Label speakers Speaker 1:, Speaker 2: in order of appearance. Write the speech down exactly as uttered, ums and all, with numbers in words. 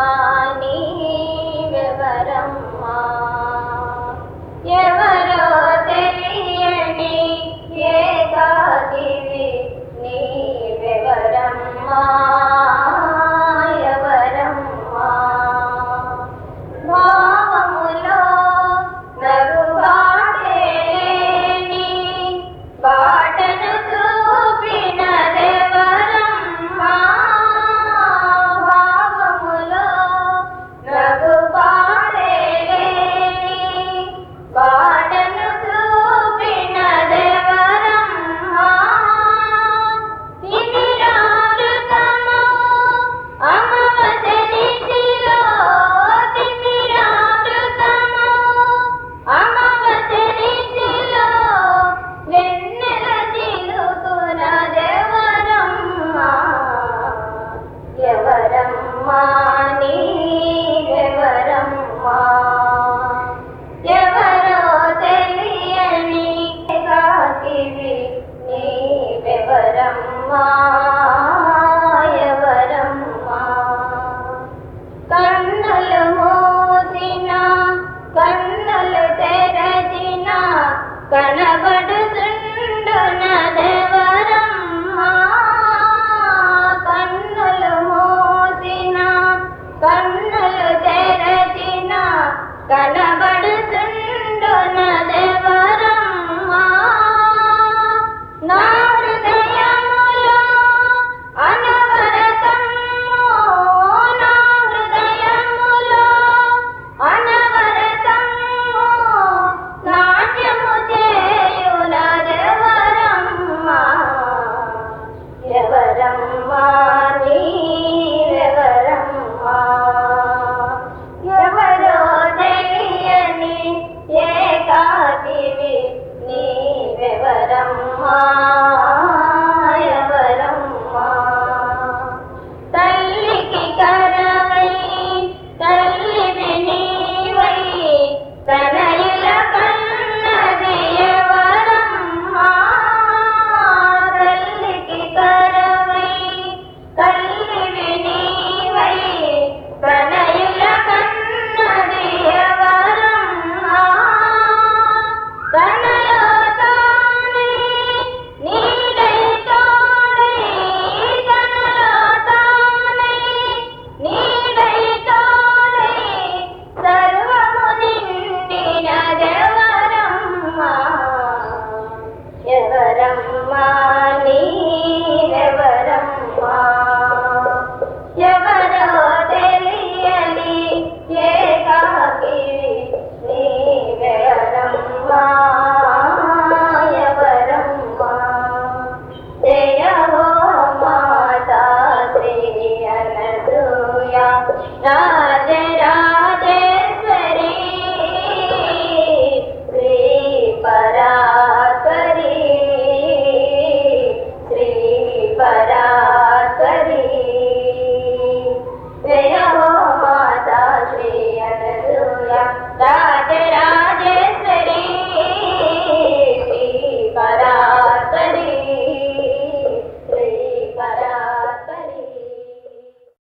Speaker 1: నీవెవరమ్మా ఎవరో తెలియని ఏకాకివి నీవెవరమ్మా ఎవరమ్మా భావములో నగుబాటేని బాటను చూపినదెవరమ్మా భావములో నగుబాటేని బాటను చూపినదెవరమ్మా తిమిరామృతము అమవశనిశిలో తిమిరామృతము అమవశనిశిలో వెన్నెల చిలుకునదెవరమ్మా ఎవరమ్మా నీవెవరమ్మా ఎవరో తెలియని ఏకాకివి నీవెవరమ్మా ఎవరమ్మా కన్నులు మూసిన కన్నులు తెరచిన కనబడుతుండునదెవరమ్మా కన్నులు మూసిన కన్నులు తెరచిన కనబడుతుండునదెవరమ్మా నా హృదయములో అనవరతము నా హృదయములో అనవరతము నాట్యము చేయునదెవరమ్మా ఎవరమ్మా నీవెవరమ్మా ఎవరో తెలియని ఏకాకివి నీవెవరమ్మా ఎవరమ్మా తల్లికి కరవై తల్లివి నీవై తనయుల కన్నది ఎవరమ్మా తల్లికి కరవై తల్లివి నీవై తనయుల కన్నది ఎవరమ్మా తనలో తానే నీడై తోడై తనలో తానే నీడై తోడై సర్వము నిండినదెవరమ్మా ఎవరమ్మా